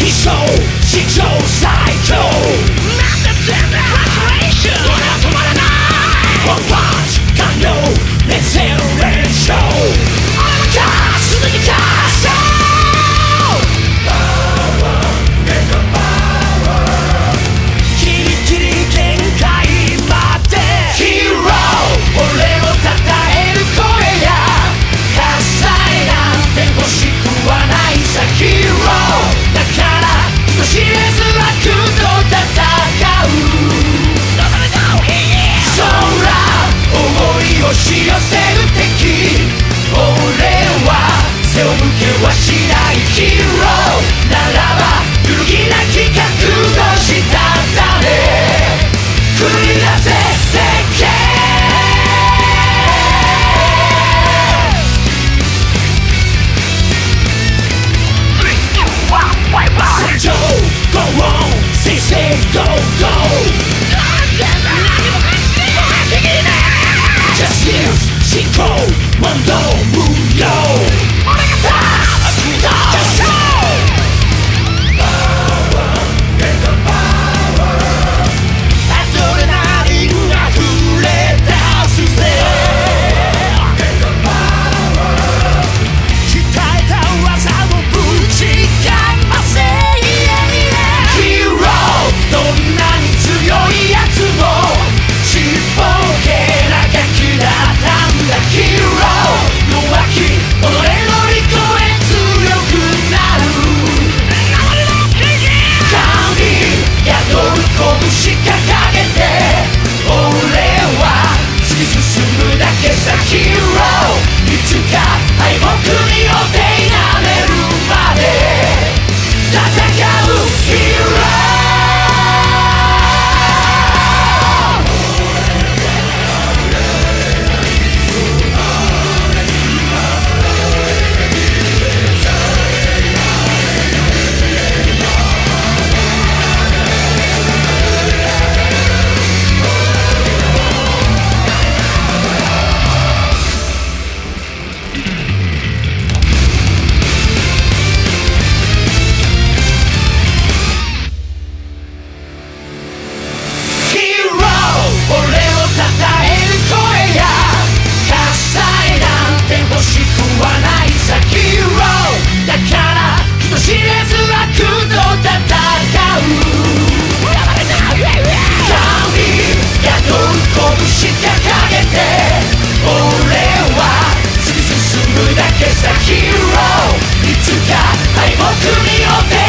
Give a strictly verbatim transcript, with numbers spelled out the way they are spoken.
起床史上最強なんだ全部フラストレーション俺は止まらないワンパンチ完了レッツエンレンショー俺のカーすぐにカーショーキリキリ限界までヒーロー俺をたたえる声や喝采なんて欲しくはないさヒーローだから人知れず悪と戦う空思い押し寄せる敵俺は背を向けはしないヒーローならば揺るぎなき覚悟したため繰り出せてけ戦場 Go on Say say go go Justice 進行問答無用俺が立つどうしようアドレナリンが溢れ出すぜ鍛えた技をぶちかませヒーローどんなに強いやつもちっぽけなガキだったんだヒーロー弱き己の利己へ強くなる神宿る拳掲げて俺は突き進むだけさヒーローいつか敗北にお手なめるまで戦うヒーロー知れず悪と戦う神宿る拳掲げて俺は突き進むだけさヒーローいつか敗北にお手